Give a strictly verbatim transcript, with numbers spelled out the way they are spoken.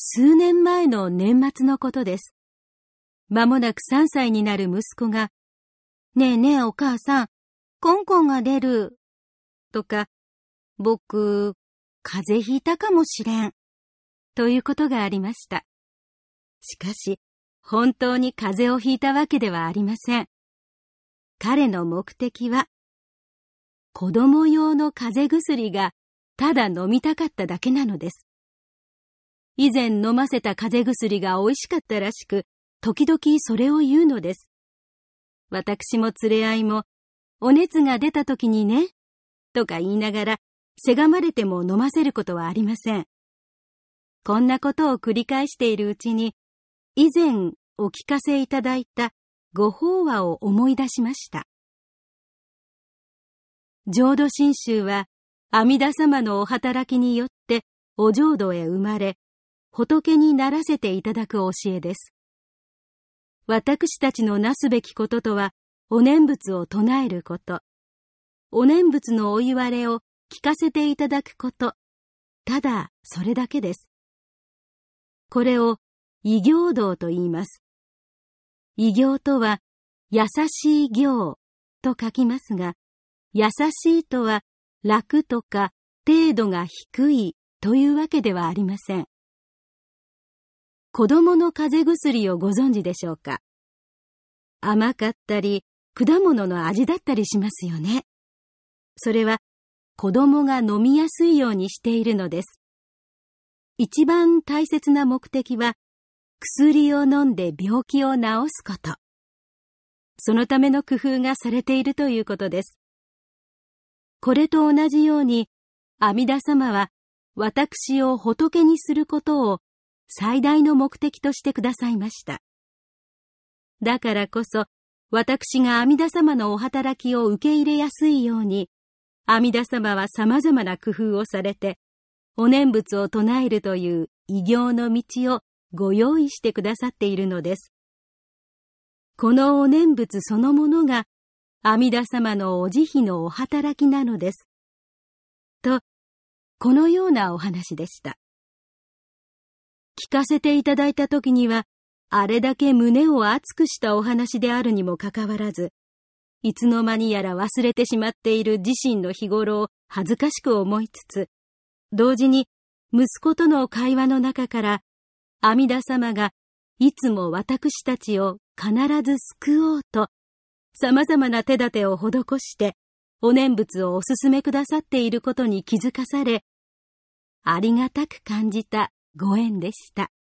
数年前の年末のことです。間もなくさんさいになる息子が、ねえねえお母さん、コンコンが出る。とか、僕、風邪ひいたかもしれん。ということがありました。しかし、本当に風邪をひいたわけではありません。彼の目的は、子供用の風邪薬がただ飲みたかっただけなのです。以前飲ませた風邪薬が美味しかったらしく、時々それを言うのです。私も連れ合いも、お熱が出た時にね、とか言いながら、せがまれても飲ませることはありません。こんなことを繰り返しているうちに、以前お聞かせいただいたご法話を思い出しました。浄土真宗は阿弥陀様のお働きによってお浄土へ生まれ、仏にならせていただく教えです。私たちのなすべきこととは、お念仏を唱えること、お念仏のお言われを聞かせていただくこと、ただそれだけです。これを異行道と言います。異行とは、優しい行と書きますが、優しいとは楽とか程度が低いというわけではありません。子供の風邪薬をご存知でしょうか。甘かったり、果物の味だったりしますよね。それは子供が飲みやすいようにしているのです。一番大切な目的は、薬を飲んで病気を治すこと。そのための工夫がされているということです。これと同じように、阿弥陀様は私を仏にすることを最大の目的としてくださいました。だからこそ、私が阿弥陀様のお働きを受け入れやすいように、阿弥陀様は様々な工夫をされて、お念仏を唱えるという異行の道をご用意してくださっているのです。このお念仏そのものが、阿弥陀様のお慈悲のお働きなのです。と、このようなお話でした。聞かせていただいたときには、あれだけ胸を熱くしたお話であるにもかかわらず、いつの間にやら忘れてしまっている自身の日頃を恥ずかしく思いつつ、同時に息子との会話の中から、阿弥陀様がいつも私たちを必ず救おうと、様々な手立てを施して、お念仏をお勧めくださっていることに気づかされ、ありがたく感じたご縁でした。